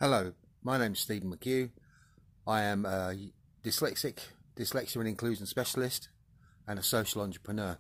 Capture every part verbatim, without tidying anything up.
Hello, my name is Stephen McHugh. I am a dyslexic, dyslexia and inclusion specialist and a social entrepreneur.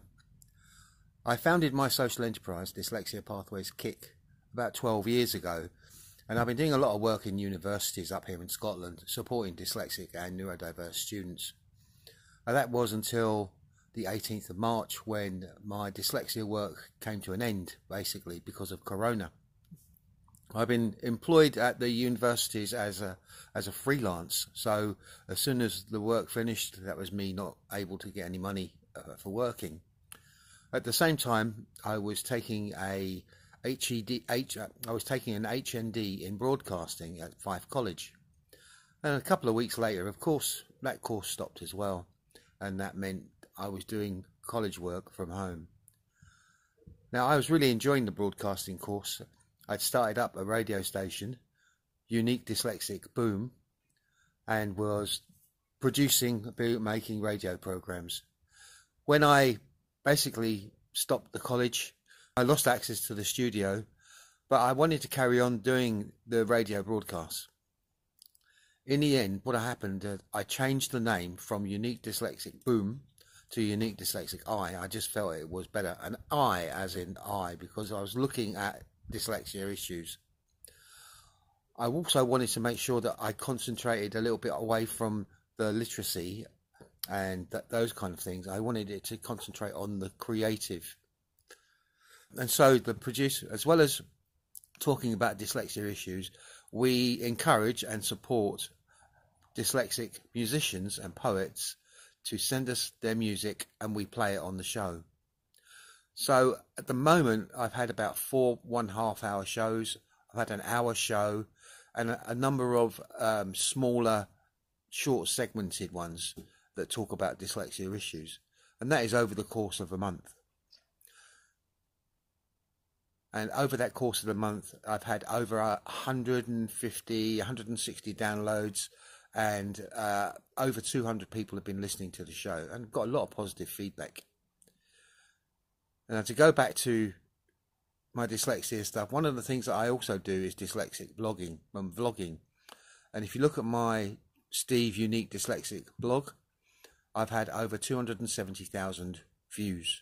I founded my social enterprise, Dyslexia Pathways Kick, about twelve years ago, and I've been doing a lot of work in universities up here in Scotland supporting dyslexic and neurodiverse students. And that was until the eighteenth of March when my dyslexia work came to an end, basically because of Corona. I've been employed at the universities as a as a freelance, so as soon as the work finished, that was me not able to get any money uh, for working. At the same time, I was taking a H E D, H, uh, I was taking an H N D in broadcasting at Fife College, and a couple of weeks later, of course, that course stopped as well, and that meant I was doing college work from home. Now, I was really enjoying the broadcasting course. I'd started up a radio station, Unique Dyslexic Boom, and was producing, making radio programs. When I basically stopped the college, I lost access to the studio, but I wanted to carry on doing the radio broadcasts. In the end, what happened, uh, I changed the name from Unique Dyslexic Boom to Unique Dyslexic I. I just felt it was better, an I as in I, because I was looking at dyslexia issues. I also wanted to make sure that I concentrated a little bit away from the literacy and th those kind of things. I wanted it to concentrate on the creative. And so the producer, as well as talking about dyslexia issues, we encourage and support dyslexic musicians and poets to send us their music and we play it on the show. So at the moment, I've had about four one half hour shows. I've had an hour show and a, a number of um, smaller, short segmented ones that talk about dyslexia issues. And that is over the course of a month. And over that course of the month, I've had over one hundred fifty, one hundred sixty downloads, and uh, over two hundred people have been listening to the show and got a lot of positive feedback. Now, to go back to my dyslexia stuff, one of the things that I also do is dyslexic blogging and vlogging. And if you look at my Steve Unique Dyslexic blog, I've had over two hundred seventy thousand views.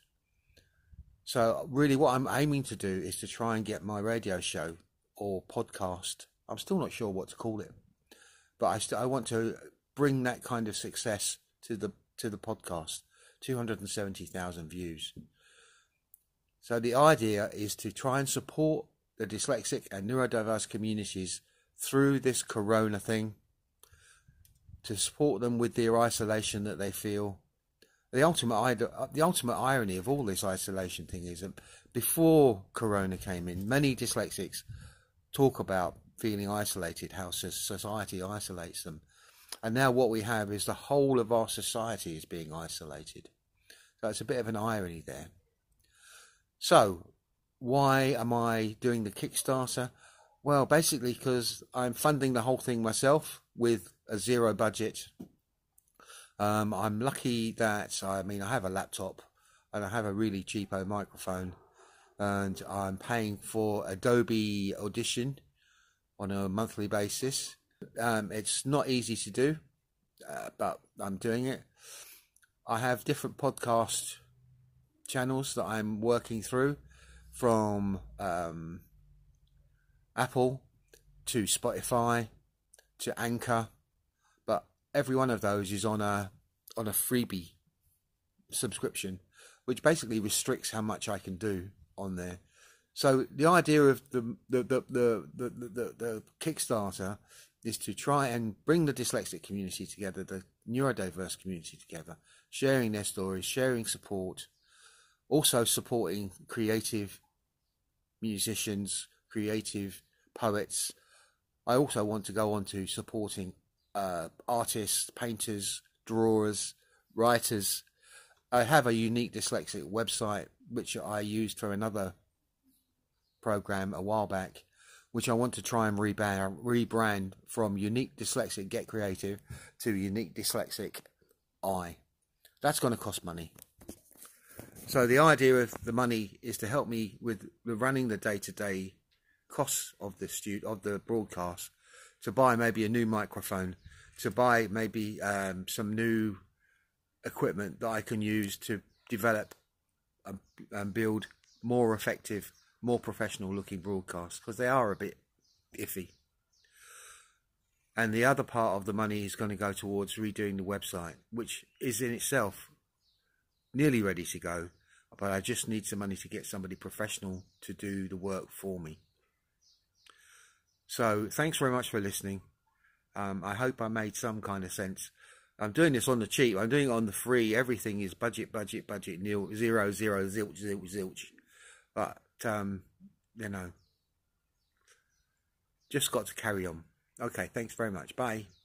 So really what I'm aiming to do is to try and get my radio show or podcast, I'm still not sure what to call it, but I, st I want to bring that kind of success to the, to the podcast, two hundred seventy thousand views. So the idea is to try and support the dyslexic and neurodiverse communities through this Corona thing, to support them with their isolation that they feel. The ultimate, the ultimate irony of all this isolation thing is that before Corona came in, many dyslexics talk about feeling isolated, how society isolates them. And now what we have is the whole of our society is being isolated. So it's a bit of an irony there. So, why am I doing the Kickstarter? Well, basically because I'm funding the whole thing myself with a zero budget. Um, I'm lucky that, I mean, I have a laptop and I have a really cheapo microphone, and I'm paying for Adobe Audition on a monthly basis. Um, it's not easy to do, uh, but I'm doing it. I have different podcast channels that I'm working through, from um, Apple to Spotify to Anchor, but every one of those is on a on a freebie subscription, which basically restricts how much I can do on there. So the idea of the the the the the, the, the Kickstarter is to try and bring the dyslexic community together, the neurodiverse community together, sharing their stories, sharing support. Also supporting creative musicians, creative poets. I also want to go on to supporting uh, artists, painters, drawers, writers. I have a Unique Dyslexic website, which I used for another program a while back, which I want to try and rebrand, rebrand from Unique Dyslexic Get Creative to Unique Dyslexic I. That's going to cost money. So the idea of the money is to help me with running the day-to-day costs of the stu of the broadcast, to buy maybe a new microphone, to buy maybe um, some new equipment that I can use to develop and, and build more effective, more professional looking broadcasts, because they are a bit iffy. And the other part of the money is going to go towards redoing the website, which is in itself nearly ready to go, but I just need some money to get somebody professional to do the work for me. So thanks very much for listening. Um, I hope I made some kind of sense. I'm doing this on the cheap. I'm doing it on the free. Everything is budget, budget, budget, nil, zero, zero, zilch, zilch, zilch. But, um, you know, just got to carry on. Okay, thanks very much. Bye.